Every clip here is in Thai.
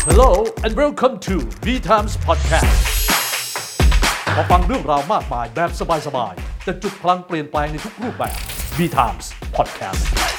Hello and welcome to V Times Podcast มาฟังเรื่องราวมากมายแบบสบายๆแต่จุดพลังเปลี่ยนแปลงในทุกรูปแบบ V Times Podcast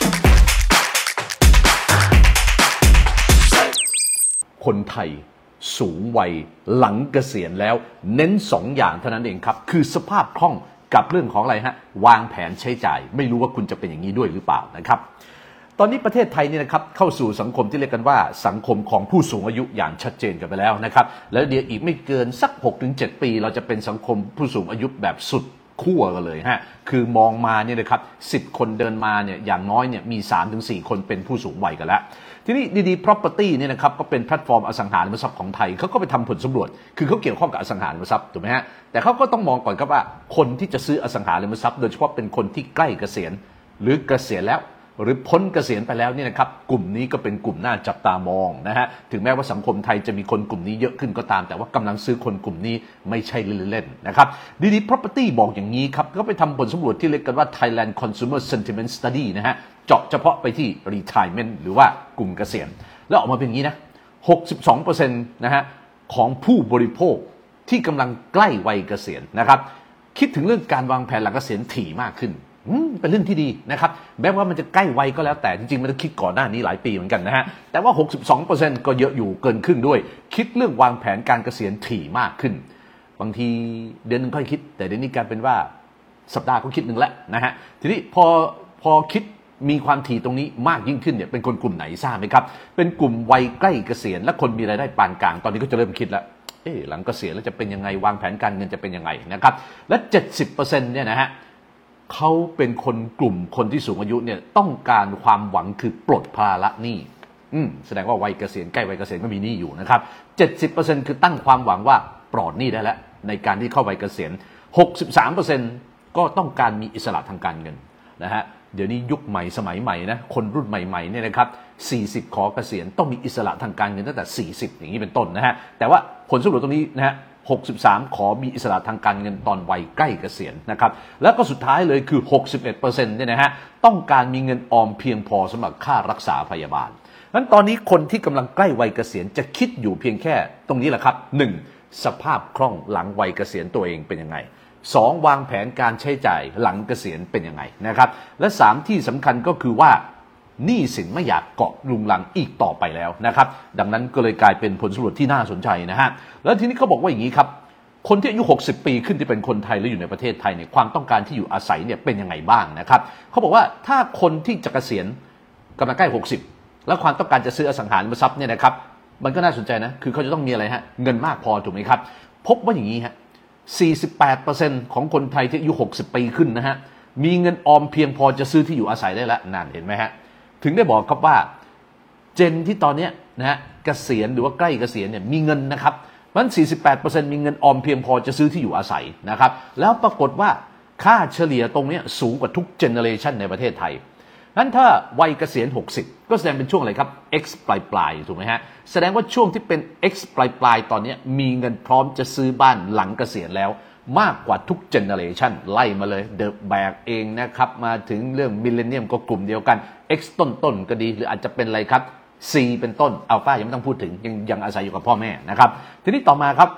คนไทยสูงวัยหลังเกษียณแล้วเน้น2 อย่างเท่านั้นเองครับคือสภาพคล่องกับเรื่องของอะไรฮะวางแผนใช้จ่ายไม่รู้ว่าคุณจะเป็นอย่างนี้ด้วยหรือเปล่านะครับตอนนี้ประเทศไทยเนี่ยนะครับเข้าสู่สังคมที่เรียกกันว่าสังคมของผู้สูงอายุอย่างชัดเจนกันไปแล้วนะครับแล้วเดี๋ยวอีกไม่เกินสัก 6-7 ปีเราจะเป็นสังคมผู้สูงอายุแบบสุดขั้วกันเลยฮะคือมองมาเนี่ยนะครับ10 คนเดินมาเนี่ยอย่างน้อยเนี่ยมี 3-4 คนเป็นผู้สูงวัยกันแล้วทีนี้ดีๆ property เนี่ยนะครับก็เป็นแพลตฟอร์มอสังหาริมทรัพย์ของไทยเขาก็ไปทำผลสำรวจคือเขาเกี่ยวข้องกับอสังหาริมทรัพย์ถูกไหมฮะแต่เขาก็ต้องมองก่อนครับว่าคนที่จะซื้ออสังหาริมทรัพย์โดยเฉพาะเป็นคนที่ใกล้เกษียณหรือเกษียณแล้วหรือพ้นเกษียณไปแล้วเนี่ยนะครับกลุ่มนี้ก็เป็นกลุ่มน่าจับตามองนะฮะถึงแม้ว่าสังคมไทยจะมีคนกลุ่มนี้เยอะขึ้นก็ตามแต่ว่ากำลังซื้อคนกลุ่มนี้ไม่ใช่เล่นๆนะครับดีๆ property บอกอย่างนี้ครับก็ไปทำผลสำรวจที่เรียกกันว่า Thailand Consumer Sentiment Study นะฮะเจาะเฉพาะไปที่ retirement หรือว่ากลุ่มเกษียณแล้วออกมาเป็นอย่างนี้นะ 62% นะฮะของผู้บริโภคที่กำลังใกล้วัยเกษียณนะครับคิดถึงเรื่องการวางแผนหลังเกษียณถี่มากขึ้นเป็นเรื่องที่ดีนะครับแม้ว่ามันจะใกล้วัยก็แล้วแต่จริงๆมันต้องคิดก่อนหน้านี้หลายปีเหมือนกันนะฮะแต่ว่า 62% ก็เยอะอยู่เกินครึ่งด้วยคิดเรื่องวางแผนการเกษียณถี่มากขึ้นบางทีเดือนนึงค่อยคิดแต่เดี๋ยวนี้กลายเป็นว่าสัปดาห์ก็คิดนึงแล้วนะฮะทีนี้พอคิดมีความถี่ตรงนี้มากยิ่งขึ้นเนี่ยเป็นคนกลุ่มไหนทราบไหมครับเป็นกลุ่มวัยใกล้เกษียณและคนมีรายได้ปานกลางตอนนี้ก็จะเริ่มคิดแล้วหลังเกษียณแล้วจะเป็นยังไงวางแผนการเงินจะเป็นยังไงนะครับและ 70% เนี่ยนะฮะเขาเป็นกลุ่มคนที่สูงอายุเนี่ยต้องการความหวังคือปลดภาระหนี้แสดงว่าวัยเกษียณใกล้วัยเกษียณก็มีหนี้อยู่นะครับ 70% คือตั้งความหวังว่าปลอดหนี้ได้แล้วในการที่เข้าวัยเกษียณ 63% ก็ต้องการมีอิสระทางการเงินนะฮะเดี๋ยวนี้ยุคใหม่สมัยใหม่นะคนรุ่นใหม่ๆเนี่ยนะครับ40ขอเกษียณต้องมีอิสระทางการเงินตั้งแต่40อย่างนี้เป็นต้นนะฮะแต่ว่าผลสำรวจตรงนี้นะฮะ63ขอมีอิสระทางการเงินตอนวัยใกล้เกษียณนะครับแล้วก็สุดท้ายเลยคือ 61% เนี่ยนะฮะต้องการมีเงินออมเพียงพอสำหรับค่ารักษาพยาบาลงั้นตอนนี้คนที่กำลังใกล้วัยเกษียณจะคิดอยู่เพียงแค่ตรงนี้แหละครับ 1. สภาพคล่องหลังวัยเกษียณตัวเองเป็นยังไง 2. วางแผนการใช้จ่ายหลังเกษียณเป็นยังไงนะครับและ 3. ที่สำคัญก็คือว่าหนี้สินไม่อยากเกาะลุงลังอีกต่อไปแล้วนะครับดังนั้นก็เลยกลายเป็นผลสำรวจที่น่าสนใจนะฮะแล้วทีนี้เขาบอกว่าอย่างนี้ครับคนที่อายุ60 ปีขึ้นที่เป็นคนไทยและอยู่ในประเทศไทยเนี่ยความต้องการที่อยู่อาศัยเนี่ยเป็นยังไงบ้างนะครับเขาบอกว่าถ้าคนที่จะเกษียณกำลังใกล้60แล้วความต้องการจะซื้ออสังหาริมทรัพย์เนี่ยนะครับมันก็น่าสนใจนะคือเขาจะต้องมีอะไรฮะเงินมากพอถูกไหมครับพบว่าอย่างนี้ฮะ 48% ของคนไทยที่อายุ60 ปีขึ้นนะฮะมีเงินออมเพียงพอจะซื้อที่อยู่อาศัยได้แล้วนั่นเห็นไหมฮะถึงได้บอกครับว่าเจนที่ตอนนี้นะฮะเกษียณหรือว่าใกล้เกษียณเนี่ยมีเงินนะครับมัน 48% มีเงินออมเพียงพอจะซื้อที่อยู่อาศัยนะครับแล้วปรากฏว่าค่าเฉลี่ยตรงนี้สูงกว่าทุกเจเนอเรชันในประเทศไทยนั้นถ้าวัยเกษียณ60ก็แสดงเป็นช่วงอะไรครับ X ปลายถูกไหมฮะแสดงว่าช่วงที่เป็น X ปลายตอนนี้มีเงินพร้อมจะซื้อบ้านหลังเกษียณแล้วมากกว่าทุกเจเนอเรชันไล่มาเลยเดอะแบกเองนะครับมาถึงเรื่องมิลเลนเนียมก็กลุ่มเดียวกัน X ต้นก็ดีหรืออาจจะเป็นอะไรครับ C เป็นต้นอัลฟายังไม่ต้องพูดถึงยังอาศัยอยู่กับพ่อแม่นะครับทีนี้ต่อมาครับ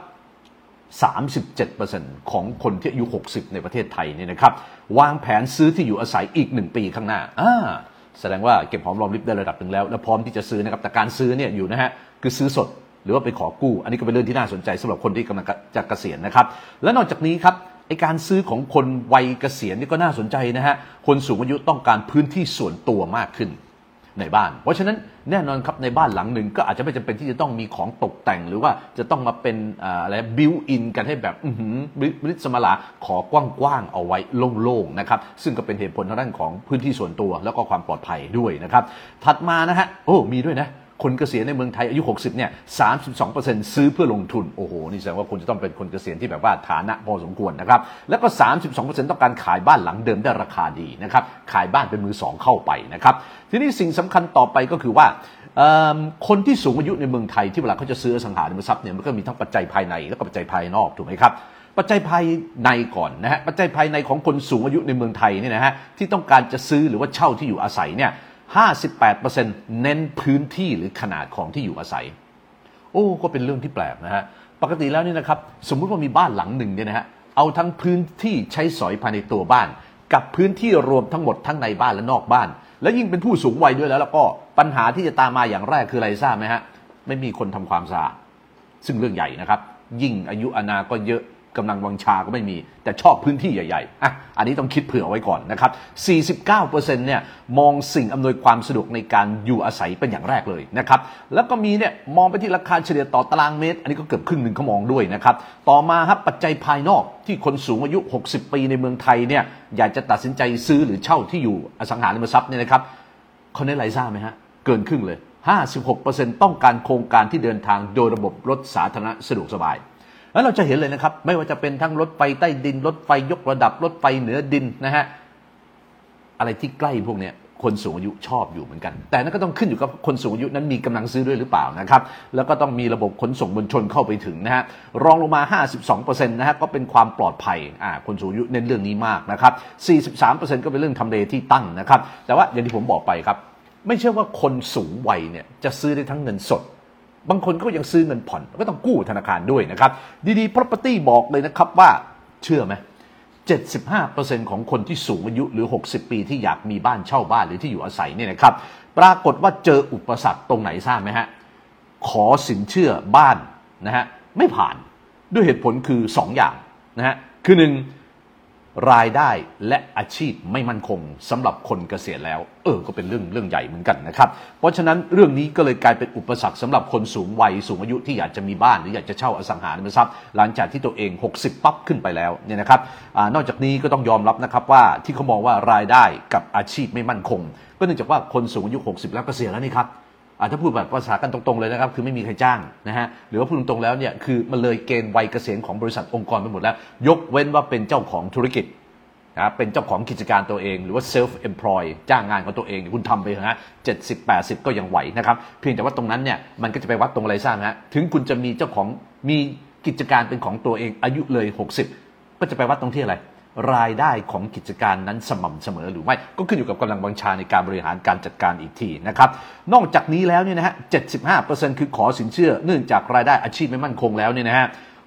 37% ของคนที่อายุ60ในประเทศไทยเนี่ยนะครับวางแผนซื้อที่อยู่อาศัยอีก1 ปีข้างหน้าแสดงว่าเก็บหอมรอมริบได้ระดับหนึ่งแล้วและพร้อมที่จะซื้อนะครับแต่การซื้อเนี่ยอยู่นะฮะคือซื้อสดหรือว่าไปขอกู้อันนี้ก็เป็นเรื่องที่น่าสนใจสำหรับคนที่กำลังจะเกษียณนะครับและนอกจากนี้ครับไอการซื้อของคนวัยเกษียณนี่ก็น่าสนใจนะฮะคนสูงอายุต้องการพื้นที่ส่วนตัวมากขึ้นในบ้านเพราะฉะนั้นแน่นอนครับในบ้านหลังหนึ่งก็อาจจะไม่จำเป็นที่จะต้องมีของตกแต่งหรือว่าจะต้องมาเป็นอะไรบิวอินกันให้แบบบริสมาลาขอกว้างๆเอาไว้โล่งๆนะครับซึ่งก็เป็นเหตุผลทางด้านของพื้นที่ส่วนตัวแล้วก็ความปลอดภัยด้วยนะครับถัดมานะฮะมีด้วยนะคนเกษียณในเมืองไทยอายุ60เนี่ย 32% ซื้อเพื่อลงทุนโอ้โหนี่แสดงว่าคุณจะต้องเป็นคนเกษียณที่แบบว่าฐานะพอสมควรนะครับแล้วก็ 32% ต้องการขายบ้านหลังเดิมได้ราคาดีนะครับขายบ้านเป็นมือสองเข้าไปนะครับทีนี้สิ่งสำคัญต่อไปก็คือว่าคนที่สูงอายุในเมืองไทยที่เวลาเขาจะซื้ออสังหาริมทรัพย์เนี่ยมันก็มีทั้งปัจจัยภายในและก็ปัจจัยภายนอกถูกไหมครับปัจจัยภายในก่อนนะฮะปัจจัยภายในของคนสูงอายุในเมืองไทยเนี่ยนะฮะที่ต้องการจะซื้อหรือว่าเช่าที่อยู่อาศัยเนี่ย 58% เน้นพื้นที่หรือขนาดของที่อยู่อาศัยก็เป็นเรื่องที่แปลกนะฮะปกติแล้วนี่นะครับสมมุติว่ามีบ้านหลังหนึ่งเนี่ยนะฮะเอาทั้งพื้นที่ใช้สอยภายในตัวบ้านกับพื้นที่รวมทั้งหมดทั้งในบ้านและนอกบ้านแล้วยิ่งเป็นผู้สูงวัยด้วยแล้วก็ปัญหาที่จะตามมาอย่างแรกคืออะไรทราบไหมฮะไม่มีคนทำความสะอาดซึ่งเรื่องใหญ่นะครับยิ่งอายุอาณาก็เยอะกำลังวังชาก็ไม่มีแต่ชอบพื้นที่ใหญ่ๆอันนี้ต้องคิดเผื่อไว้ก่อนนะครับ 49% เนี่ยมองสิ่งอำนวยความสะดวกในการอยู่อาศัยเป็นอย่างแรกเลยนะครับแล้วก็มีเนี่ยมองไปที่ราคาเฉลี่ยต่อตารางเมตรอันนี้ก็เกือบครึ่งหนึ่งเขามองด้วยนะครับต่อมาครับปัจจัยภายนอกที่คนสูงอายุ60 ปีในเมืองไทยเนี่ยอยากจะตัดสินใจซื้อหรือเช่าที่อยู่อสังหาริมทรัพย์เนี่ยนะครับเขาเน้นอะไรทราบไหมฮะเกินครึ่งเลย 56% ต้องการโครงการที่เดินทางโดยระบบรถสาธารณะสะดวกสบายแล้วเราจะเห็นเลยนะครับไม่ว่าจะเป็นทั้งรถไฟใต้ดินรถไฟยกระดับรถไฟเหนือดินนะฮะอะไรที่ใกล้พวกเนี้ยคนสูงอายุชอบอยู่เหมือนกันแต่นั่นก็ต้องขึ้นอยู่กับคนสูงอายุนั้นมีกำลังซื้อด้วยหรือเปล่านะครับแล้วก็ต้องมีระบบขนส่งมวลชนเข้าไปถึงนะฮะรองลงมา 52% นะฮะก็เป็นความปลอดภัยคนสูงอายุเน้นเรื่องนี้มากนะครับ 43% ก็เป็นเรื่องทำเลที่ตั้งนะครับแต่ว่าอย่างที่ผมบอกไปครับไม่ใช่ว่าคนสูงวัยเนี่ยจะซื้อได้ทั้งเงินสดบางคนก็ยังซื้อเงินผ่อนก็ต้องกู้ธนาคารด้วยนะครับดีๆ Property บอกเลยนะครับว่าเชื่อไหม 75% ของคนที่สูงอายุหรือ60 ปีที่อยากมีบ้านเช่าบ้านหรือที่อยู่อาศัยเนี่ยนะครับปรากฏว่าเจออุปสรรคตรงไหนทราบไหมฮะขอสินเชื่อบ้านนะฮะไม่ผ่านด้วยเหตุผลคือ2 อย่างนะฮะคือ1รายได้และอาชีพไม่มั่นคงสำหรับคนเกษียณแล้วก็เป็นเรื่องใหญ่เหมือนกันนะครับเพราะฉะนั้นเรื่องนี้ก็เลยกลายเป็นอุปสรรคสำหรับคนสูงวัยสูงอายุที่อยากจะมีบ้านหรืออยากจะเช่าอสังหาริมทรัพย์หลังจากที่ตัวเอง60ปั๊บขึ้นไปแล้วเนี่ยนะครับนอกจากนี้ก็ต้องยอมรับนะครับว่าที่เขามองว่ารายได้กับอาชีพไม่มั่นคงก็เนื่องจากว่าคนสูงอายุ60แล้วเกษียณแล้วนี่ครับถ้าพูดแบบภาษากันตรงๆเลยนะครับคือไม่มีใครจ้างนะฮะหรือว่าพูดตรงๆแล้วเนี่ยคือมันเลยเกณฑ์วัยเกษียณของบริษัทองค์กรไปหมดแล้วยกเว้นว่าเป็นเจ้าของธุรกิจเป็นเจ้าของกิจการตัวเองหรือว่า self employ จ้างงานของตัวเองคุณทำไปนะ70-80ก็ยังไหวนะครับเพียงแต่ว่าตรงนั้นเนี่ยมันก็จะไปวัดตรงอะไรทราบไหมฮะถึงคุณจะมีเจ้าของมีกิจการเป็นของตัวเองอายุเลย60ก็จะไปวัดตรงที่อะไรรายได้ของกิจการนั้นสม่ำเสมอหรือไม่ก็ขึ้นอยู่กับกำลังวังชาในการบริหารการจัดการอีกทีนะครับนอกจากนี้แล้วเนี่ยนะฮะ 75% คือขอสินเชื่อเนื่องจากรายได้อาชีพไม่มั่นคงแล้วเนี่ยนะฮะ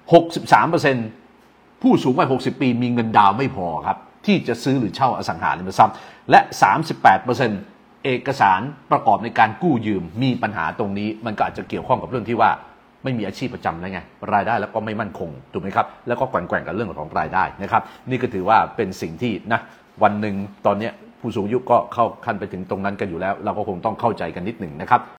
63% ผู้สูงวัย60 ปีมีเงินดาวไม่พอครับที่จะซื้อหรือเช่าอสังหาริมทรัพย์และ 38% เอกสารประกอบในการกู้ยืมมีปัญหาตรงนี้มันก็อาจจะเกี่ยวข้องกับเรื่องที่ว่าไม่มีอาชีพประจำแล้วไงรายได้แล้วก็ไม่มั่นคงถูกไหมครับแล้วก็แกว่งกับเรื่องของรายได้นะครับนี่ก็ถือว่าเป็นสิ่งที่นะวันหนึ่งตอนนี้ผู้สูงอายุก็เข้าขั้นไปถึงตรงนั้นกันอยู่แล้วเราก็คงต้องเข้าใจกันนิดหนึ่งนะครับ